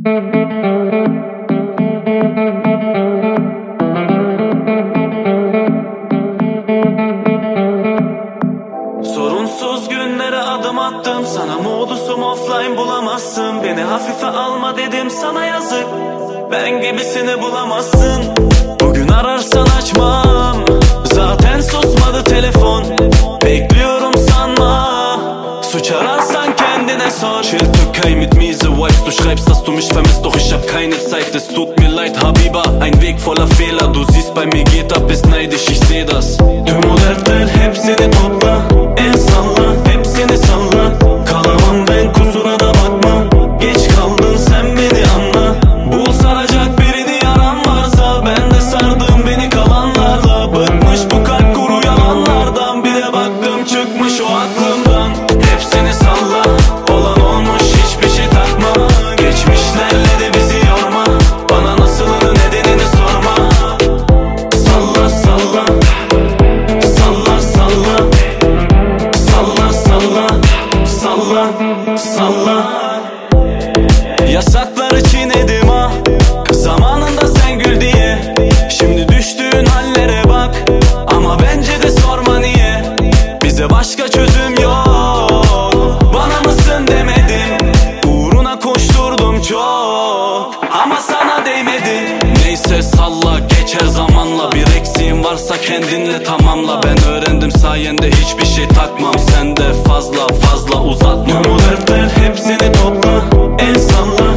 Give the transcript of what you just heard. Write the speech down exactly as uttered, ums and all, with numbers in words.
Sorunsuz günlere adım attım, sana modusum offline bulamazsın. Beni hafife alma dedim sana, yazık, ben gibisini bulamazsın. Bugün ararsan açmam, zaten susmadı telefon. Bekliyorum sanma, suç ararsan kendine sor. Chill Türkei mit miese Vibes, du schreibst, dass du mich vermisst, doch ich hab keine Zeit. Es tut mir leid Habiba, ein Weg voller Fehler. Du siehst bei mir geht ab, bist neidisch, ich seh das. Tüm o dertler hepsini topla, el salla, hepsini salla. Kalamam ben, kusura da bakma, geç kaldın sen, beni anla. Bul saracak birini, yaran varsa ben de sardım beni kalanlarla. Bıkmış bu kalp kuru yalanlardan, bir de baktım çıkmış o aklımdan. Hepsini salla, olan olmuş, hiçbir şey takma. Geçmişlerle de bizi yorma, bana nasılını nedenini sorma. Salla salla, salla salla, salla salla, salla salla. Yasakları çiğnedim ha, zamanında sen gül diye. Şimdi düştüğün hallere bak, ama bence de sorma niye. Bize başka çözüm yok, bana mısın demedim. Uğruna koşturdum çok, ama sana değmedi. Neyse salla, geçer zamanla. Bir eksiğin varsa kendinle tamamla. Ben öğrendim sayende, hiçbir şey takmam. Sen de fazla fazla uzatma. Tüm o dertler hepsini topla, el salla,